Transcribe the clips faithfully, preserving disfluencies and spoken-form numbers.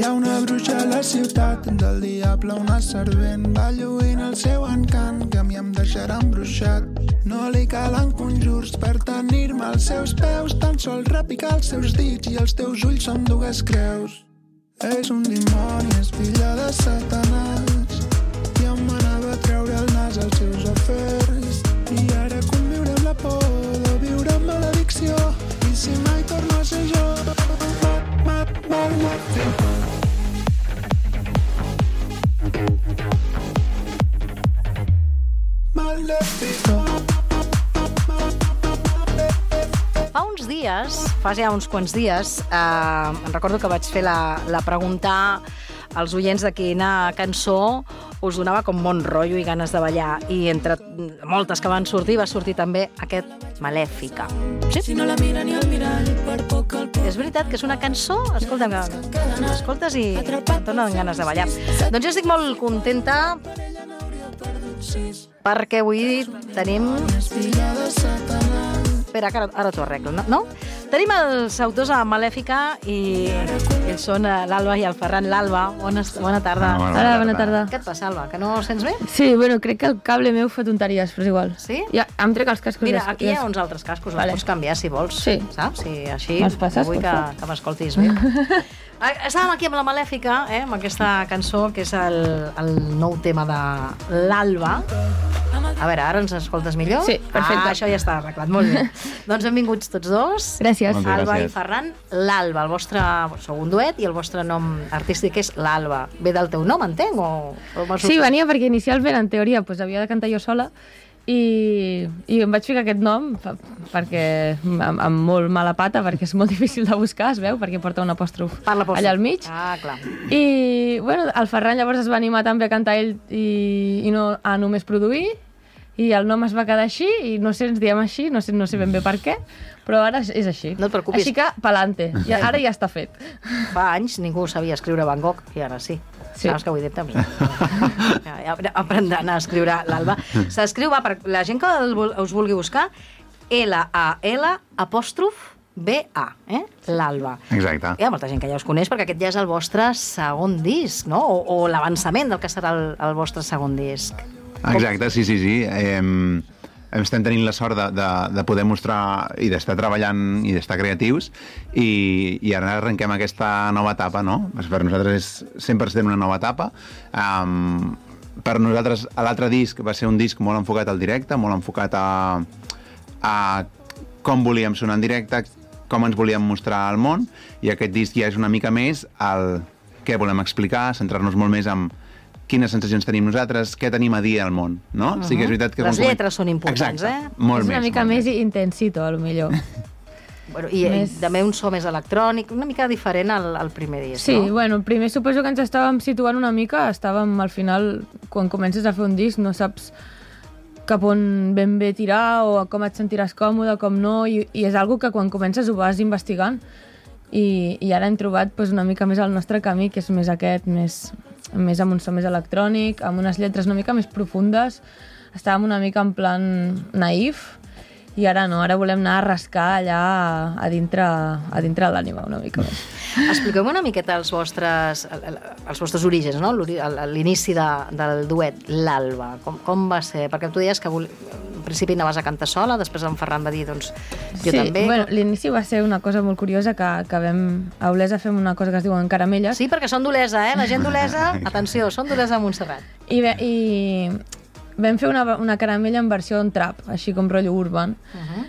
Hi ha una bruixa a la ciutat, del diable una servent, va lluint el seu encant, que a mi em deixarà embruixat. No li calen conjurs per tenir-me als seus peus, tan sol repicar els seus dits i els teus ulls són dues creus. És un dimoni, és filla de Satanàs, i em manava a treure el nas als seus afers. I ara conviure amb la por de viure amb maledicció, i si mai torno a ser jo, Maléfico. Maléfico. Fa uns dies, fa ja uns quants dies, eh, em recordo que vaig fer la, la pregunta als oients de quina cançó us donava com bon rotllo i ganes de ballar. I entre moltes que van sortir, va sortir també aquest Malèfica. Sí? Si no la mira ni el mirall, per poc el poc. És veritat que és una cançó, escolta'm, escoltes i et donen ganes de ballar. Doncs jo estic molt contenta perquè avui tenim... Espera, que ara, ara t'ho arreglo, no? no? Tenim els autors a Malèfica i ells són l'Alba i el Ferran. L'Alba, bona, bona tarda. Ah, bona, Hola, bona tarda. Què et passa, Alba? Que no sents bé? Sí, bueno, crec que el cable meu fa tonteries, però és igual. Sí? Ja, em trec els cascos. Mira, aquí hi ha uns altres cascos, els vale. Pots canviar si vols. Sí. Saps? Sí, així passes, vull que, que m'escoltis bé. Estàvem aquí amb la Malèfica, eh, amb aquesta cançó, que és el, el nou tema de l'Alba. A veure, ara ens escoltes millor? Sí, perfecte. Ah, això ja està arreglat, molt bé. Doncs benvinguts tots dos. Gràcies. Alba gràcies. I Ferran. L'Alba, el vostre... Sou un duet i el vostre nom artístic és l'Alba. Ve del teu nom, entenc? O, o sí, venia perquè inicialment, en teoria, doncs, havia de cantar jo sola i, i em vaig ficar aquest nom perquè amb, amb molt mala pata, perquè és molt difícil de buscar, es veu, perquè porta un apòstrof allà al mig. Ah, clar. I, bueno, el Ferran llavors es va animar també a cantar ell i, i no a només produir, i el nom es va quedar així, i no sé, ens diem així, no sé, no sé ben bé per què, però ara és així. No et preocupis. Així que, pa'lante, ja, ara ja està fet. Fa anys ningú sabia escriure Van Gogh, i ara sí. Sí. Saps que ho he dit? Ja, ja aprendran a escriure l'Alba. S'escriu, va, per la gent que us vulgui buscar, L A L apòstrof B A, eh? l'Alba. Exacte. Hi ha molta gent que ja us coneix perquè aquest ja és el vostre segon disc, no? O, o l'avançament del que serà el, el vostre segon disc. Exacte, sí, sí, sí. Eh, estem tenint la sort de, de, de poder mostrar i d'estar treballant i d'estar creatius i, i ara arrenquem aquesta nova etapa, no? Per nosaltres és cent per cent una nova etapa. Um, per nosaltres l'altre disc va ser un disc molt enfocat al directe, molt enfocat a, a com volíem sonar en directe, com ens volíem mostrar al món, i aquest disc ja és una mica més el què volem explicar, centrar-nos molt més en quines sensacions tenim nosaltres, què tenim a dir al món, no? Uh-huh. Sí que és veritat que... Les lletres són importants, exacte, eh? Molt és una més, mica més, més intensito, a lo millor. Bueno, i, més... i també un so més electrònic, una mica diferent al, al primer disc, sí, no? Sí, bueno, primer suposo que ens estàvem situant una mica, estàvem al final, quan comences a fer un disc, no saps cap on ben bé tirar o com et sentiràs còmode, com no, i, i és algo que quan comences ho vas investigant. I, i ara hem trobat pues, una mica més el nostre camí, que és més aquest, més, més amb un so més electrònic, amb unes lletres una mica més profundes. Estàvem una mica en plan naïf, i ara no, ara volem anar a rascar allà a dintre, a dintre de l'ànima una mica més. Expliqueu-me una miqueta els vostres, els vostres orígens, no? L'inici de, del duet, l'Alba. Com, com va ser? Perquè tu deies que vol... en principi anaves a cantar sola, després en Ferran va dir, doncs, jo sí, també. Bueno, l'inici va ser una cosa molt curiosa, que, que vam a Olesa fem una cosa que es diuen caramelles. Sí, perquè són d'Olesa, eh? La gent d'Olesa, atenció, són d'Olesa a Montserrat. I, ve, i vam fer una, una caramella en versió en trap, així com rotllo urban. Uh-huh.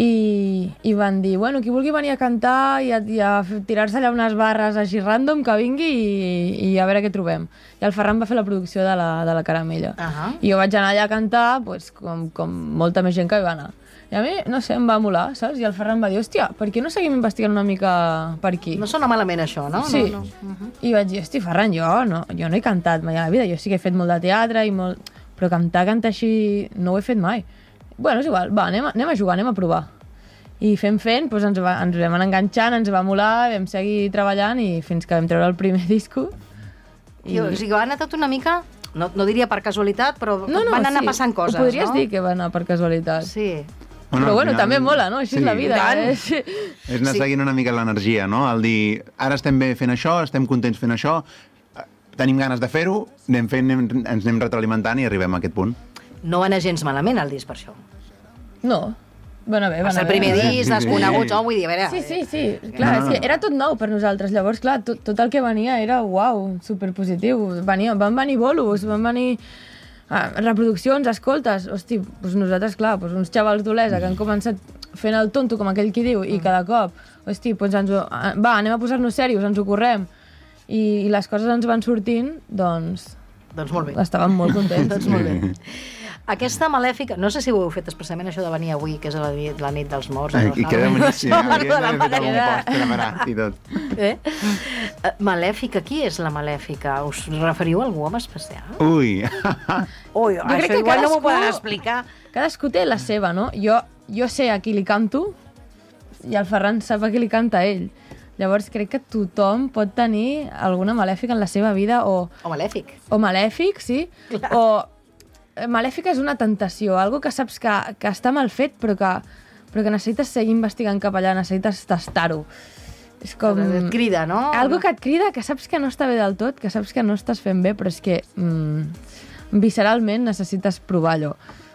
I, i van dir, bueno, qui vulgui venir a cantar i a, i a tirar-se allà unes barres així random, que vingui i, i a veure què trobem. I el Ferran va fer la producció de la, de la caramella. Uh-huh. I jo vaig anar allà a cantar, pues, com, com molta més gent que hi va anar. I a mi, no sé, em va molar, saps? I el Ferran va dir, hòstia, per què no seguim investigant una mica per aquí? No sona malament això, no? Sí. No, no. Uh-huh. I vaig dir, hosti, Ferran, jo no, jo no he cantat mai a la vida, jo sí que he fet molt de teatre, i molt... però cantar, cantar així, no ho he fet mai. Bueno, és igual, va, anem a, anem a jugar, anem a provar. I fent fent, doncs ens, va, ens vam anar enganxant, ens va molar, vam seguir treballant i fins que vam treure el primer disco. I... O sigui, va anar tot una mica, no, no diria per casualitat, però no, no, van anar sí, passant coses, ho podries no? dir que va anar per casualitat. Sí. Bueno, Però bueno, al final- també mola, no? Així sí. és la vida. I Eh? És anar Sí. seguint una mica l'energia, no? El dir, ara estem bé fent això, estem contents fent això, eh, tenim ganes de fer-ho, anem fent, anem, ens anem retroalimentant i arribem a aquest punt. No va anar gens malament el disc per això. No. Bueno, bé, Va ser bueno, el primer bé. disc, desconeguts, oh, vull dir, a veure... Sí, sí, sí. Clar, No, no. és que era tot nou per nosaltres. Llavors, clar, tot, tot el que venia era, uau, superpositiu. Venia, van venir bolos, van venir ah, reproduccions, escoltes. Hosti, doncs nosaltres, clar, doncs uns xavals d'Olesa que han començat fent el tonto, com aquell qui diu, i cada cop, hosti, doncs ens ho, va, anem a posar-nos serios, ens ho correm. I, I les coses ens van sortint, doncs Doncs molt bé. estàvem molt contents. Doncs molt bé. Aquesta malèfica, no sé si ho heu fet expressament això de venir avui, que és la nit, la nit dels morts. I queda boníssim, Això, eh? Hauríem de la d'haver fet algun malèfica. post preparat i tot. Eh? Eh, Malèfica, qui és la malèfica? Us referiu a algú en especial? Ui, Ui, crec això que igual no m'ho cadascú- poden explicar. Cadascú té la seva, no? Jo, jo sé a qui li canto i el Ferran sap a qui li canta a ell. Llavors crec que tothom pot tenir alguna malèfica en la seva vida o, O malèfic. o malèfic, sí, Clar. o eh, malèfica és una tentació, algo que saps que, que està mal fet però que, però que necessites seguir investigant cap allà, necessites tastar-ho. És com... Et crida, no? Algo que et crida, que saps que no està bé del tot, que saps que no estàs fent bé, però és que mm, visceralment necessites provar allò.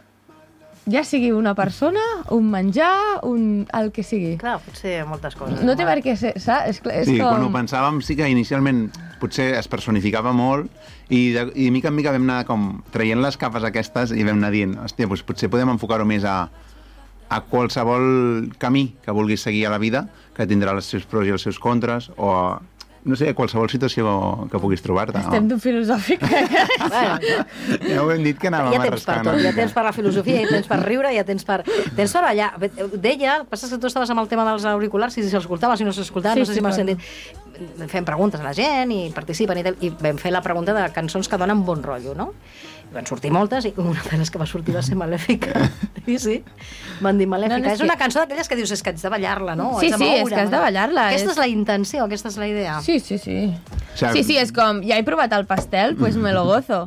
Ja sigui una persona, un menjar, un... el que sigui. Clar, pot ser moltes coses. No té per què ser, saps? És, clar, és sí, com... quan ho pensàvem sí que inicialment potser es personificava molt i de, i de mica en mica vam anar com traient les capes aquestes i vam anar dient, hòstia, doncs potser podem enfocar-ho més a, a qualsevol camí que vulguis seguir a la vida, que tindrà els seus pros i els seus contres, o a, no sé, qualsevol situació que puguis trobar-te. Estem d'un filosòfic. Bueno, Ja ho hem dit que anàvem hi ha temps per arrascant tot, una hi ha mica. temps per la filosofia, hi ha temps per riure, hi ha temps per, temps per ballar. Deia, el que passa és que tu estaves amb el tema dels auriculars, si s'escoltava, si no s'escoltava, Sí, no sé sí, si m'has clar. sentit. Fem preguntes a la gent i participen i tal, i vam fer la pregunta de cançons que donen bon rotllo, no? I van sortir moltes i una de les que va sortir va ser Malèfica. Sí, sí. Van dir Malèfica. No, no, és és una que- cançó d'aquelles que dius, és que haig de ballar-la, no? Sí, Haig de sí, és moure'm, que has de no? ballar-la, Aquesta és- és la intenció, aquesta és la idea. Sí, sí, sí. O sigui, Sí, sí, és com, ja he provat el pastel, pues me lo gozo.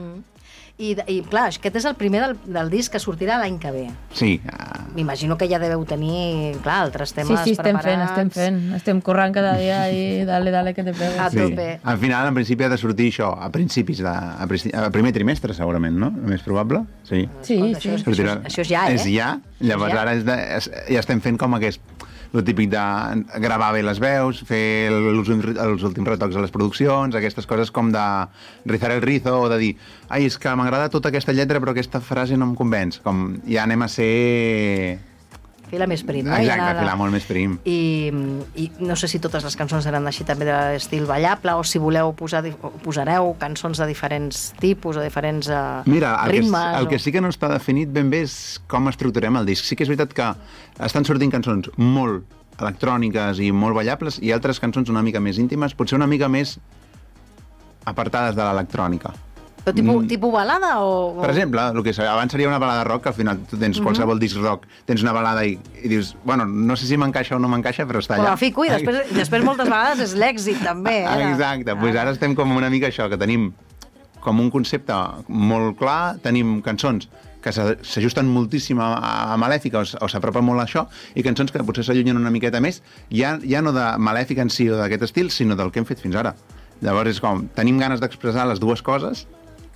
I, I clar, aquest és el primer del, del disc que sortirà l'any que ve. Sí, ah, M'imagino que ja deveu tenir, clar, altres Sí, temes sí, estem preparats. fent, estem fent. Estem corrent cada dia i dale, dale, que te A pegues. sí. tope. Al final, en principi, ha de sortir això a principis de... a, princi- a primer trimestre, segurament, no? El més probable. Sí. Sí, Escolta, sí. Això, és- això, Sortirà- és- això és ja, eh? És ja. Llavors És ja. ara és de, és, ja estem fent com aquest el típic de gravar bé les veus, fer els, els últims retocs a les produccions, aquestes coses com de rizar el rizo o de dir, ai, és que m'agrada tota aquesta lletra però aquesta frase no em convenç. Com ja anem a ser... Fila més prim, no? Exacte, I anar- filar molt més prim. I, I no sé si totes les cançons seran així també d'estil ballable o si voleu posar, di- o posareu cançons de diferents tipus o diferents uh, Mira, el, ritmes. que, el o... que sí que no està definit ben bé és com estructurem el disc. Sí que és veritat que estan sortint cançons molt electròniques i molt ballables i altres cançons una mica més íntimes, potser una mica més apartades de l'electrònica. Però tipus, Mm. tipus balada o... Per exemple, el que se- abans seria una balada rock, que al final tu tens qualsevol disc rock, tens una balada i, i dius, bueno, no sé si m'encaixa o no m'encaixa, però està Com allà. la fico i després, i després moltes vegades és l'èxit també. Eh? Exacte, doncs pues ara estem com una mica això, que tenim com un concepte molt clar, tenim cançons que s'a- s'ajusten moltíssim a, a Malèfica o s- o s'apropen molt a això, i cançons que potser s'allunyen una miqueta més, ja, ja no de Malèfica en si o d'aquest estil, sinó del que hem fet fins ara. Llavors és com, tenim ganes d'expressar les dues coses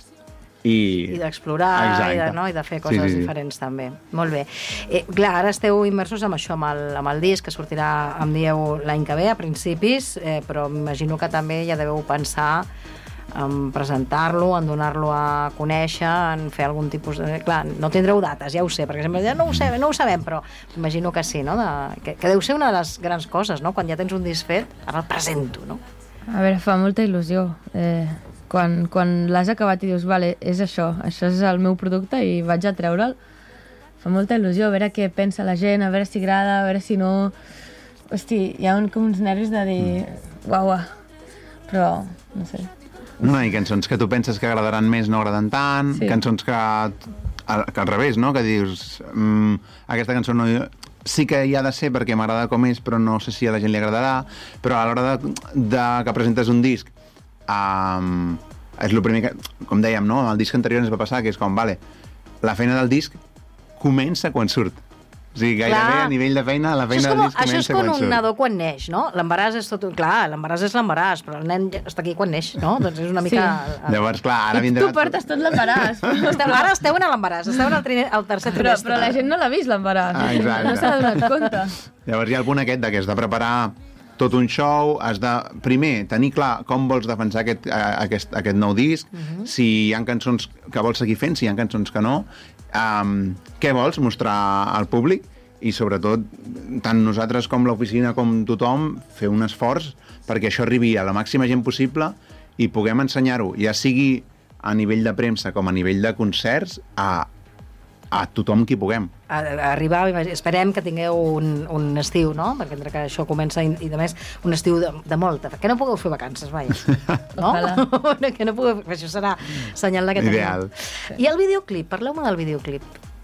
i... I d'explorar i de, Exacte. no? I de fer Sí, coses sí, sí. diferents també. Molt bé. Eh, clar, ara esteu immersos amb això, amb el, amb el disc que sortirà, em dieu, l'any que ve, a principis, eh, però m'imagino que també ja deveu pensar en presentar-lo, en donar-lo a conèixer, en fer algun tipus de... Clar, no tindreu dates, ja ho sé, perquè sempre diuen, no ho sabem, no ho sabem, però imagino que sí, no? De, que, que deu ser una de les grans coses, no? Quan ja tens un disc fet, ara el presento, no? A veure, fa molta il·lusió. Eh, quan quan l'has acabat i dius, vale, és això, això és el meu producte i vaig a treure'l, fa molta il·lusió, a veure què pensa la gent, a veure si agrada, a veure si no... Hosti, hi ha un, com uns nervis de dir, uau, uau, però, no sé. No, i cançons que tu penses que agradaran més no agraden tant, Sí. cançons que, al, que al revés, no? Que dius, mm, aquesta cançó no, sí que hi ha de ser perquè m'agrada com és, però no sé si a la gent li agradarà, però a l'hora de, de que presentes un disc, um, és el primer que, com dèiem, no? El disc anterior ens va passar, que és com, vale, la feina del disc comença quan surt. O sigui, gairebé Clar. a nivell de feina, la feina Això és com, del disc això és comença com quan un surt. nadó quan neix, no? L'embaràs és tot... Clar, l'embaràs és l'embaràs, però el nen ja està aquí quan neix, no? Doncs és una mica... Sí. Llavors, clar, ara I vindrà... tu portes tot l'embaràs. Esteu, ara esteu en l'embaràs, esteu en el, tri... el tercer Però, trimestre. però la gent no l'ha vist, l'embaràs. Ah, exacte. No s'ha donat compte. Llavors hi ha el punt aquest de que has de preparar tot un show, has de, primer, tenir clar com vols defensar aquest, aquest, aquest nou disc, uh-huh. si hi ha cançons que vols seguir fent, si hi ha cançons que no, um, què vols mostrar al públic, i sobretot, tant nosaltres com l'oficina com tothom, fer un esforç perquè això arribi a la màxima gent possible i puguem ensenyar-ho, ja sigui a nivell de premsa com a nivell de concerts, a, a tothom qui puguem. A, a arribar, esperem que tingueu un, un estiu, no? Perquè entre que això comença i, i de més, un estiu de, de molta. Que no pugueu fer vacances, vaja. No? Que no pugueu... Això serà senyal de que teniu. Ideal. I el videoclip, parleu-me del videoclip.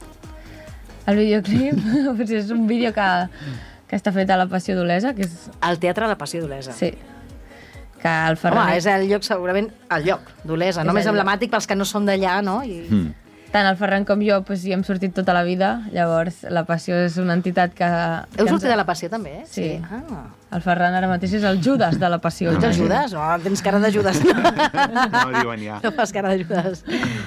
El videoclip pues és un vídeo que, que està fet a la Passió d'Olesa, que és... Al Teatre de la Passió d'Olesa. Sí. Que el Ferran... Home, és el lloc, segurament, el lloc d'Olesa, no? Més emblemàtic pels que no són d'allà, no? I... Mm. Tant el Ferran com jo pues, hi hem sortit tota la vida, llavors la Passió és una entitat que... que Heu ens- sortit de la Passió, també? Eh? Sí. Ah. El Ferran ara mateix és el Judas de la Passió. Ets el Judas? No, tens cara de Judas. No diuen ja. No fas cara de Judas.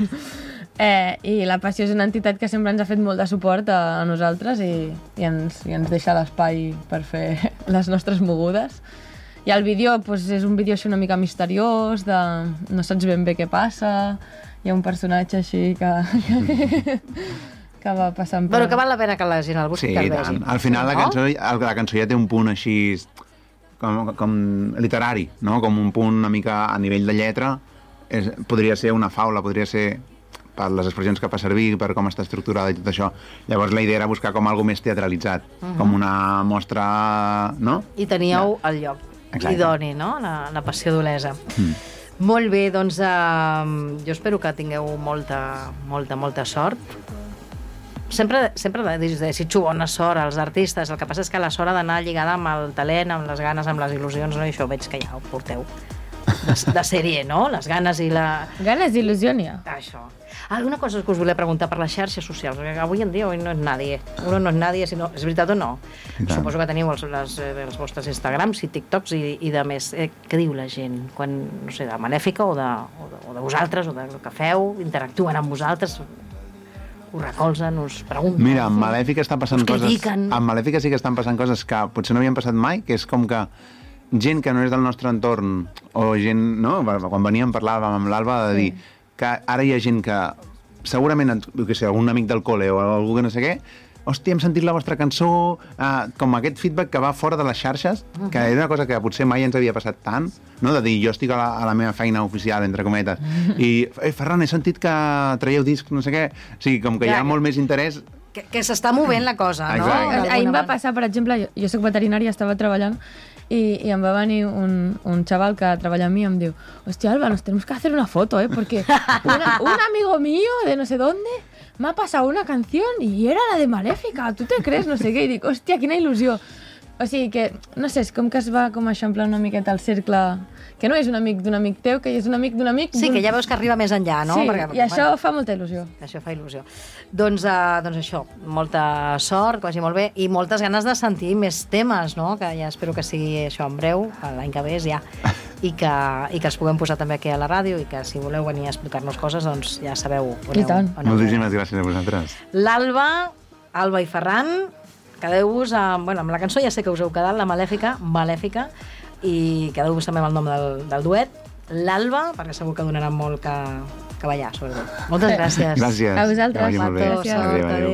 Eh, I la Passió és una entitat que sempre ens ha fet molt de suport a, a nosaltres i, i, ens, i ens deixa l'espai per fer les nostres mogudes. I el vídeo pues, és un vídeo així una mica misteriós, de no saps ben bé què passa, hi ha un personatge així que, que, que va passant per... Però que val la pena que la gent el busqui, Sí, que el i vegi. tant. Al final la cançó, la cançó ja té un punt així com, com literari, no? Com un punt una mica a nivell de lletra. És, podria ser una faula, podria ser per les expressions que fa servir, per com està estructurada i tot això. Llavors la idea era buscar com algo més teatralitzat, uh-huh. com una mostra, no? I teníeu ja. el lloc Exacte. idoni, no? La, la Passió d'Olesa. Mm. Molt bé, doncs uh, jo espero que tingueu molta, molta, molta sort. Sempre, sempre desitjo bona sort als artistes, el que passa és que la sort ha d'anar lligada amb el talent, amb les ganes, amb les il·lusions, no? I això veig que ja ho porteu de, de sèrie, no? Les ganes i la... Ganes d'il·lusionia. Això. Alguna cosa que us volia preguntar per les xarxes socials, perquè avui en dia hoy no és nadie. Uno no és nadie, sinó... És veritat o no? Suposo que teniu els, les, els vostres Instagrams i TikToks i, i de més. Eh, què diu la gent? Quan, no sé, de Malèfica o de, o de, o de vosaltres, o del que feu? Interactuen amb vosaltres? Us recolzen, us pregunten? Mira, amb Malèfica està passant us coses... critiquen? Amb Malèfica sí que estan passant coses que potser no havien passat mai, que és com que gent que no és del nostre entorn, o gent, no? Quan veníem parlàvem amb l'Alba de dir sí. que ara hi ha gent que segurament, jo què sé, algun amic del col·le o algú que no sé què, hòstia, hem sentit la vostra cançó, eh, com aquest feedback que va fora de les xarxes, uh-huh. que era una cosa que potser mai ens havia passat tant, no? De dir, jo estic a la, a la meva feina oficial, entre cometes, uh-huh. i, eh, Ferran, he sentit que traieu disc, no sé què, o sigui, com que ja, hi ha molt més interès... Que, que s'està movent la cosa, no? Exacte. Ahir em va passar, per exemple, jo, jo soc veterinària, estava treballant, y, y em va venir un, un chaval que treballa amb mi y em diu, hostia, Alba, nos tenemos que hacer una foto, ¿eh? Porque una, un amigo mío de no sé dónde me ha pasado una canción y era la de Maléfica, ¿tú te crees? No sé què, i dic, hòstia, quina il·lusió. O sigui que, no sé, és com que es va com eixamplar una miqueta el cercle, que no és un amic d'un amic teu, que és un amic d'un amic... Sí, que ja veus que arriba més enllà, no? Sí, Perquè, i això bueno, fa molta il·lusió. Això fa il·lusió. Doncs, uh, doncs això, molta sort, que vagi molt bé, i moltes ganes de sentir més temes, no? Que ja espero que sigui això en breu, l'any que ve és ja, i que, i que els puguem posar també aquí a la ràdio, i que si voleu venir a explicar-nos coses, doncs ja sabeu on I tant. on Moltíssimes gràcies a vosaltres. L'Alba, Alba i Ferran, quedeu-vos amb, bueno, amb la cançó, ja sé que us heu quedat, la Malèfica, Malèfica, i quedeu-vos també amb el nom del, del duet, l'Alba, perquè segur que donarà molt que, que ballar, sobretot. Moltes gràcies. Gràcies. A vosaltres. Que vagi molt bé. Petó, sort, Adéu, adéu.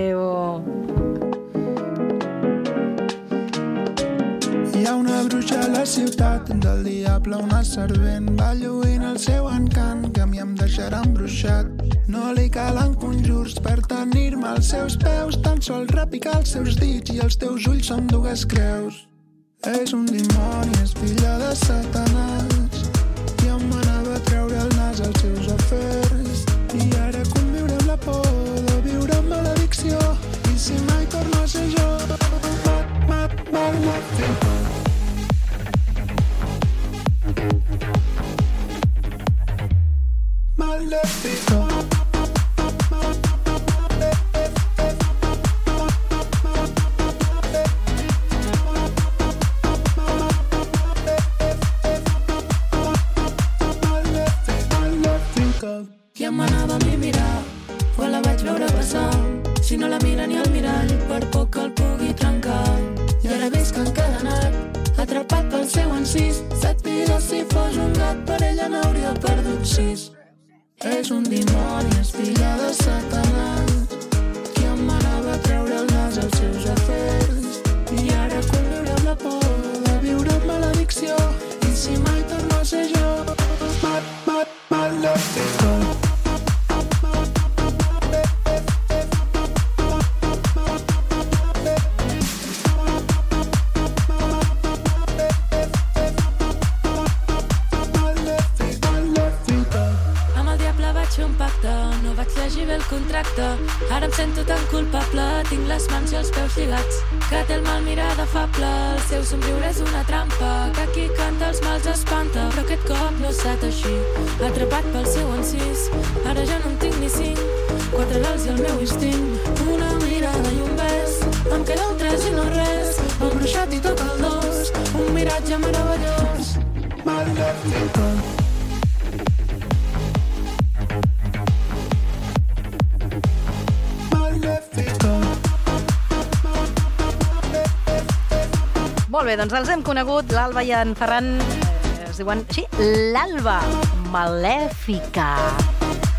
adéu. Hi ha una bruixa a la ciutat, del diable una servent, va lluint el seu encant, que a mi em deixarà embruixat. No li calen conjurs per tenir-me als seus peus, tan sols repicar els seus dits i els teus ulls són dues creus. És un dimoni, és filla de Satanàs, i em manava a treure el nas als seus afers. I ara conviure amb la por de viure amb maledicció, i si mai torno a ser jo, mat, mat, malèfica. Maléfico. atrapat pel seu encís. Set vides si fos un gat, per ella n'hauria perdut sis. És un dimoni, és filla de Satanàs, qui em manava a treure el nas als seus afers. I ara conviure amb la por de viure amb maledicció, i si mai torno a ser jo, mat, mat, maledicció. El contracte, ara em sento tan culpable, tinc les mans i els peus lligats, que té el mal mirar d'afable, el seu somriure és una trampa, que qui canta els mals espanta, però aquest cop no ha estat així, atrapat pel seu encís, ara ja no en tinc ni cinc, quatre gals i el meu instint, una mirada i un bes, em queda un tres i no res, embruixat i tot el dos, un miratge meravellós, Maléfica. Molt bé, doncs els hem conegut, l'Alba i en Ferran, eh, es diuen així, l'Alba Malèfica.